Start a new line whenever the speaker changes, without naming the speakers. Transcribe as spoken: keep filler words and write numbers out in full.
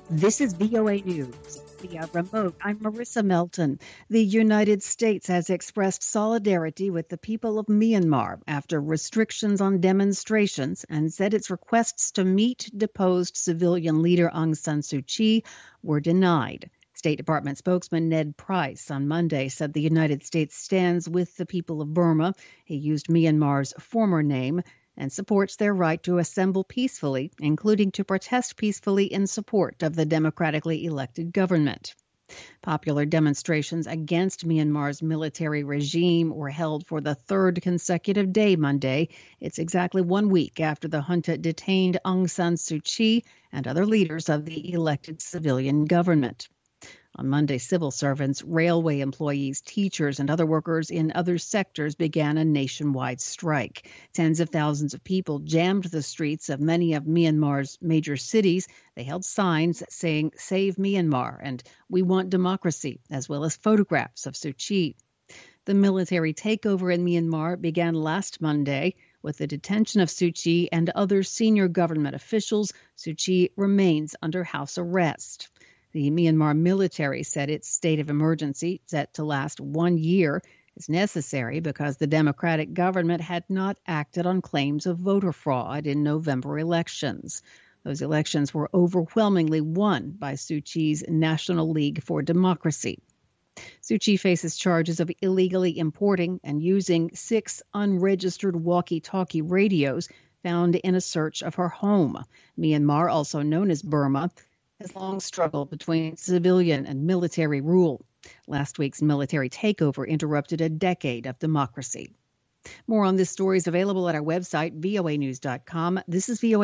This is V O A News via remote. I'm Marissa Melton. The United States has expressed solidarity with the people of Myanmar after restrictions on demonstrations and said its requests to meet deposed civilian leader Aung San Suu Kyi were denied. State Department spokesman Ned Price on Monday said the United States stands with the people of Burma. He used Myanmar's former name and supports their right to assemble peacefully, including to protest peacefully in support of the democratically elected government. Popular demonstrations against Myanmar's military regime were held for the third consecutive day Monday. It's exactly one week after the junta detained Aung San Suu Kyi and other leaders of the elected civilian government. On Monday, civil servants, railway employees, teachers, and other workers in other sectors began a nationwide strike. Tens of thousands of people jammed the streets of many of Myanmar's major cities. They held signs saying, "Save Myanmar," and "We want democracy," as well as photographs of Suu Kyi. The military takeover in Myanmar began last Monday. With the detention of Suu Kyi and other senior government officials, Suu Kyi remains under house arrest. The Myanmar military said its state of emergency, set to last one year, is necessary because the democratic government had not acted on claims of voter fraud in November elections. Those elections were overwhelmingly won by Suu Kyi's National League for Democracy. Suu Kyi faces charges of illegally importing and using six unregistered walkie-talkie radios found in a search of her home. Myanmar, also known as Burma, has long struggled between civilian and military rule. Last week's military takeover interrupted a decade of democracy. More on this story is available at our website, V O A news dot com. This is V O A.